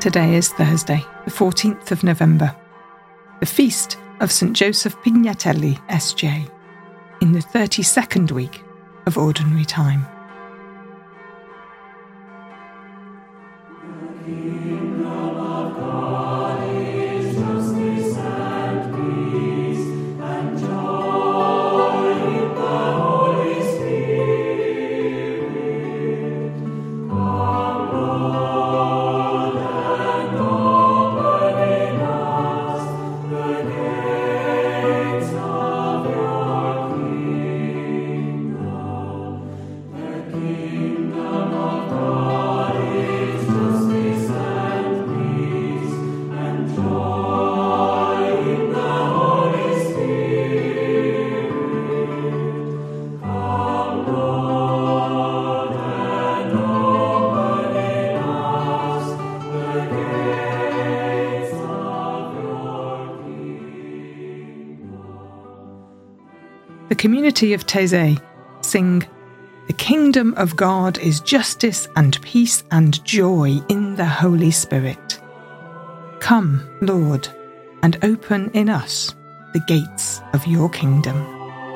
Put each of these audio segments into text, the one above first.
Today is Thursday, the 14th of November, the feast of St. Joseph Pignatelli, S.J., in the 32nd week of Ordinary Time. The community of Taizé sing, "The kingdom of God is justice and peace and joy in the Holy Spirit. Come, Lord, and open in us the gates of your kingdom."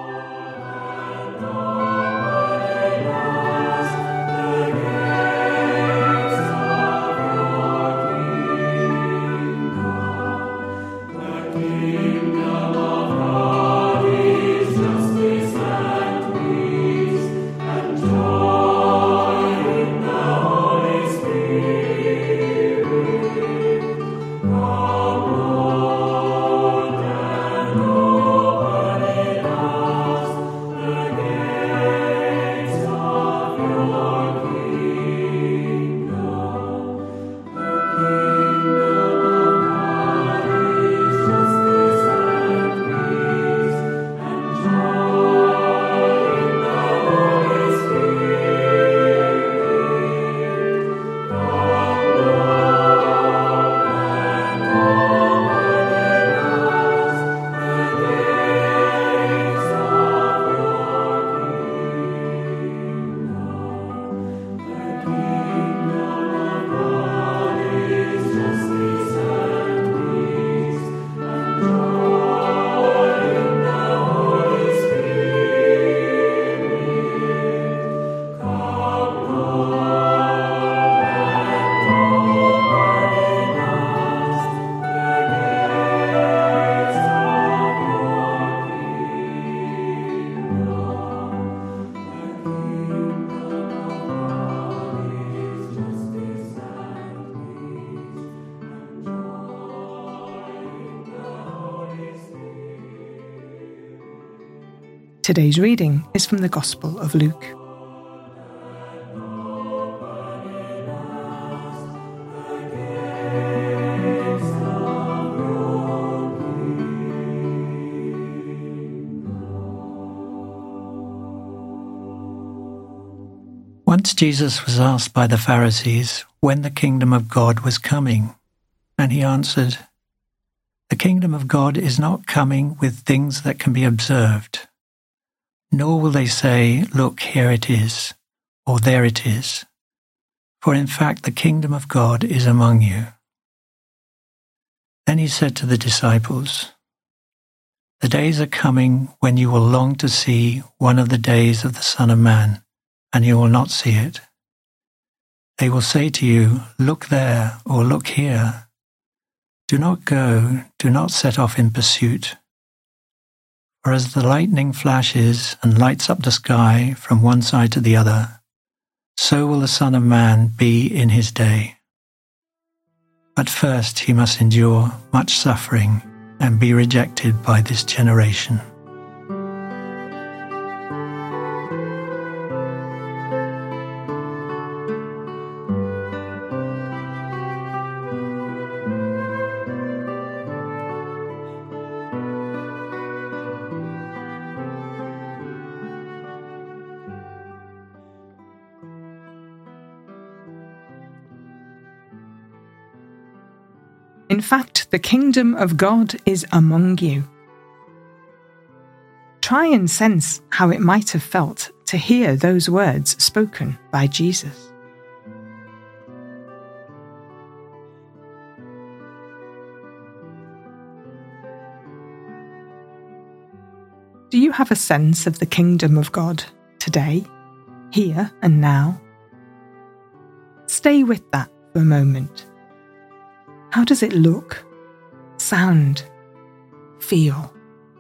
Today's reading is from the Gospel of Luke. Once Jesus was asked by the Pharisees when the kingdom of God was coming, and he answered, "The kingdom of God is not coming with things that can be observed. Nor will they say, 'Look, here it is,' or 'There it is.' For in fact the kingdom of God is among you." Then he said to the disciples, "The days are coming when you will long to see one of the days of the Son of Man, and you will not see it. They will say to you, 'Look there,' or 'Look here.' Do not go, do not set off in pursuit. For as the lightning flashes and lights up the sky from one side to the other, so will the Son of Man be in his day. But first he must endure much suffering and be rejected by this generation." In fact, the kingdom of God is among you. Try and sense how it might have felt to hear those words spoken by Jesus. Do you have a sense of the kingdom of God today, here and now? Stay with that for a moment. How does it look, sound, feel?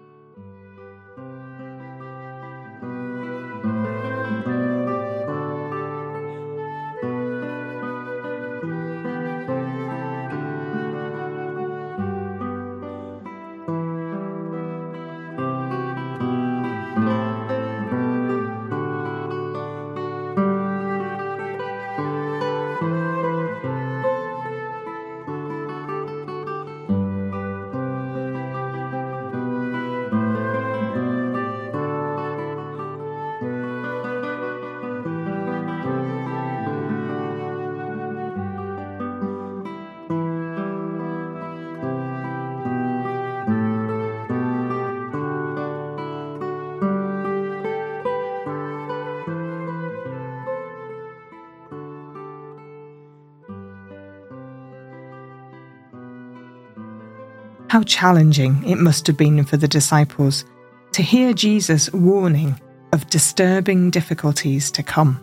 How challenging it must have been for the disciples to hear Jesus warning of disturbing difficulties to come.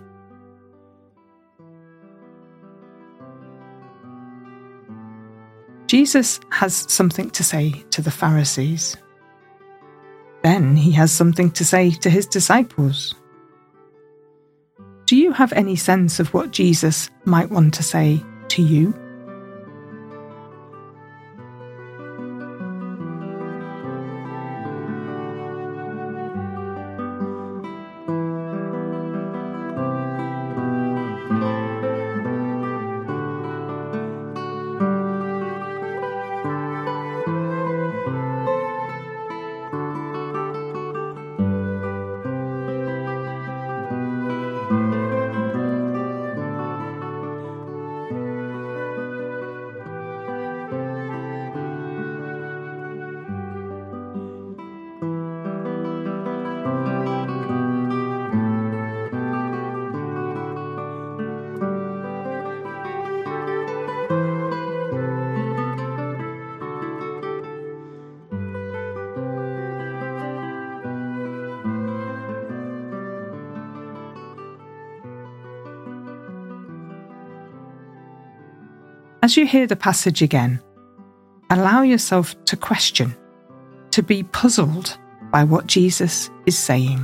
Jesus has something to say to the Pharisees. Then he has something to say to his disciples. Do you have any sense of what Jesus might want to say to you? As you hear the passage again, allow yourself to question, to be puzzled by what Jesus is saying.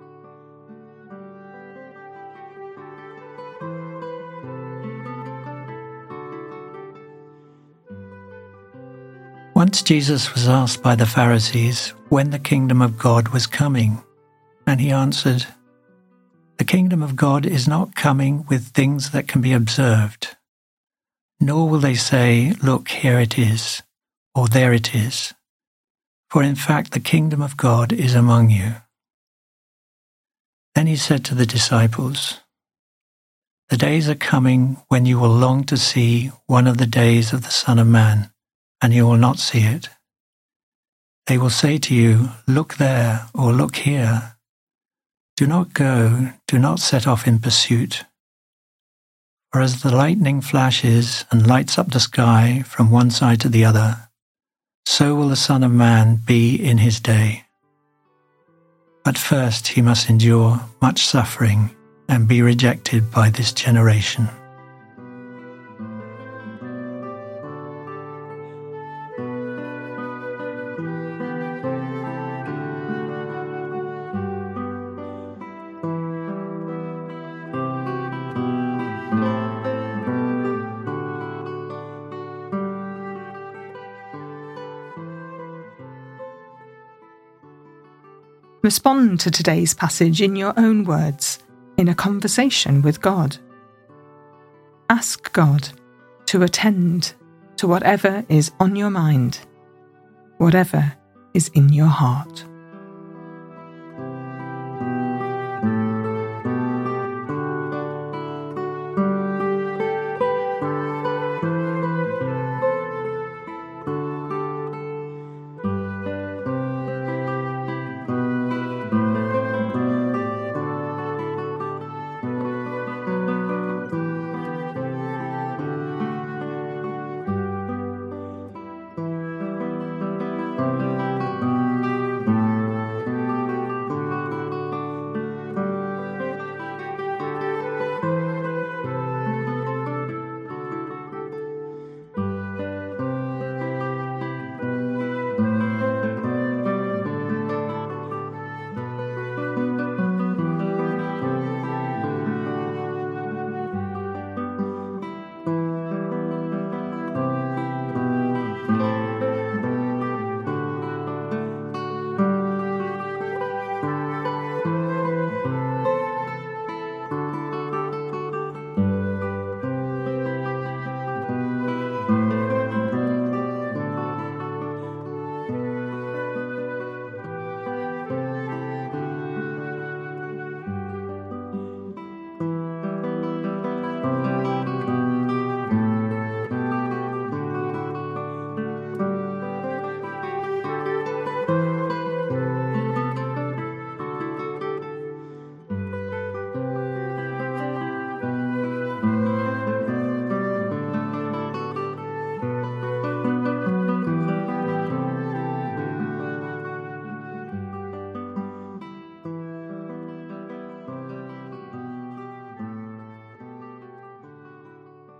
Once Jesus was asked by the Pharisees when the kingdom of God was coming, and he answered, "The kingdom of God is not coming with things that can be observed, nor will they say, 'Look, here it is,' or 'there it is.' For in fact the kingdom of God is among you." Then he said to the disciples, "The days are coming when you will long to see one of the days of the Son of Man, and you will not see it. They will say to you, 'Look there,' or 'Look here.' Do not go, do not set off in pursuit. For as the lightning flashes and lights up the sky from one side to the other, so will the Son of Man be in his day. But first he must endure much suffering and be rejected by this generation." Respond to today's passage in your own words, in a conversation with God. Ask God to attend to whatever is on your mind, whatever is in your heart.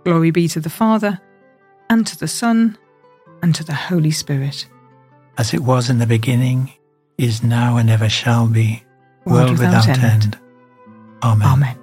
Glory be to the Father, and to the Son, and to the Holy Spirit. As it was in the beginning, is now, and ever shall be, world without end. Amen. Amen.